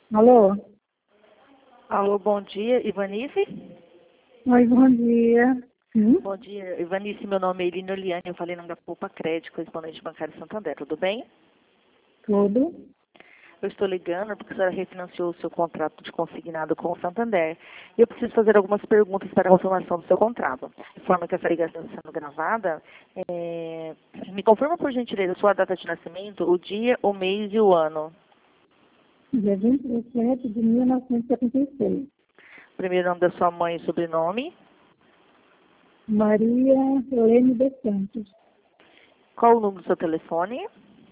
Alô? Alô, bom dia, Ivanice? Oi, bom dia. Sim, Bom dia, Ivanice, meu nome é Irina Oliane, eu falei nome da Poupa Crédito, correspondente bancário Santander, tudo bem? tudo. Eu estou ligando porque a senhora refinanciou o seu contrato de consignado com o Santander. E eu preciso fazer algumas perguntas para a confirmação do seu contrato. De forma que essa ligação está sendo gravada, me confirma por gentileza a sua data de nascimento, o dia, o mês e o ano. Dia 27 de 1976. Primeiro nome da sua mãe e sobrenome. Maria Helene dos Santos. Qual o número do seu telefone?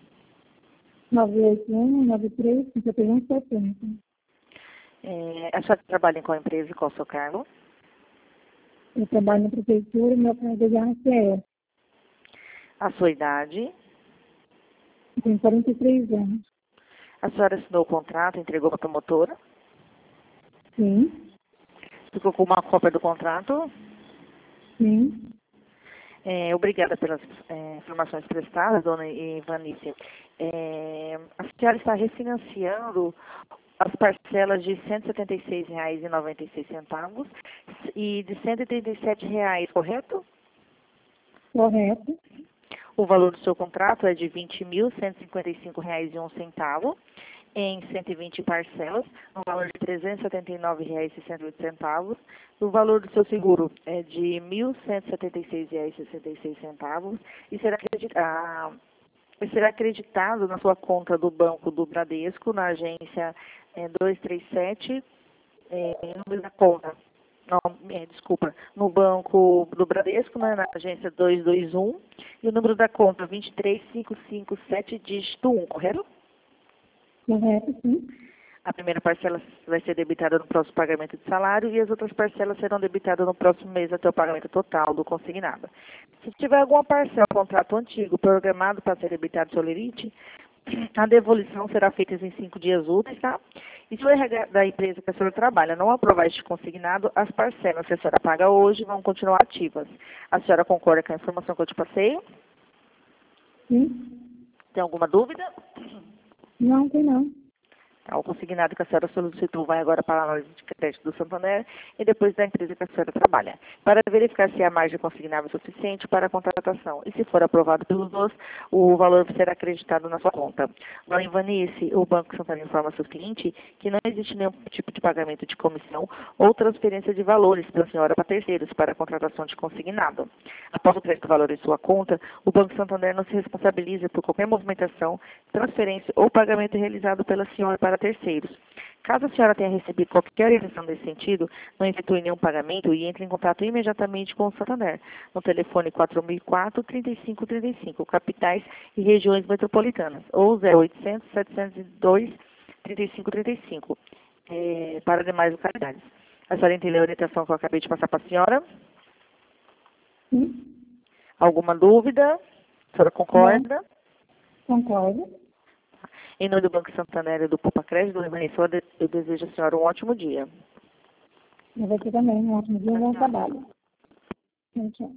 981-93-5170. A senhora trabalha em qual empresa e qual o seu cargo? Eu trabalho na prefeitura e meu cargo é de ACE. A sua idade? Tenho 43 anos. A senhora assinou o contrato, entregou para a promotora? Sim, Ficou com uma cópia do contrato? sim. Obrigada pelas informações prestadas, dona Ivanice. A senhora está refinanciando as parcelas de R$ 176,96 e de R$ 187,00, correto? Correto. O valor do seu contrato é de R$ 20.155,01 em 120 parcelas, no valor de R$ 379,68. O valor do seu seguro é de R$ 1.176,66 e será acreditado na sua conta do Banco do Bradesco, na agência 237, número da conta. Não, desculpa, no Banco do Bradesco, né, na agência 221, e o número da conta 23557, dígito 1, correto? Correto, sim. A primeira parcela vai ser debitada no próximo pagamento de salário e as outras parcelas serão debitadas no próximo mês até o pagamento total do consignado. Se tiver alguma parcela, contrato antigo, programado para ser debitado solerite, a devolução será feita em 5 dias úteis, tá? E se o RH da empresa que a senhora trabalha não aprovar este consignado, as parcelas que a senhora paga hoje vão continuar ativas. A senhora concorda com a informação que eu te passei? Sim. Tem alguma dúvida? Não, tem não. O consignado que a senhora solicitou vai agora para a análise de crédito do Santander e depois da empresa que a senhora trabalha, para verificar se a margem consignável é suficiente para a contratação. E se for aprovado pelos dois, o valor será acreditado na sua conta. Dona Ivanice, o Banco Santander informa ao seu cliente que não existe nenhum tipo de pagamento de comissão ou transferência de valores pela senhora para terceiros para a contratação de consignado. Após o crédito do valor em sua conta, o Banco Santander não se responsabiliza por qualquer movimentação, transferência ou pagamento realizado pela senhora para terceiros. Caso a senhora tenha recebido qualquer orientação nesse sentido, não efetue nenhum pagamento e entre em contato imediatamente com o Santander, no telefone 4004-3535, capitais e regiões metropolitanas, ou 0800-702-3535, para demais localidades. A senhora entendeu a orientação que eu acabei de passar para a senhora? Sim. Alguma dúvida? A senhora Não. concorda? Concordo. Em nome do Banco Santander e do Poupa Crédito, eu desejo à senhora um ótimo dia. E você também. Um ótimo dia e um bom trabalho. Tchau, tchau.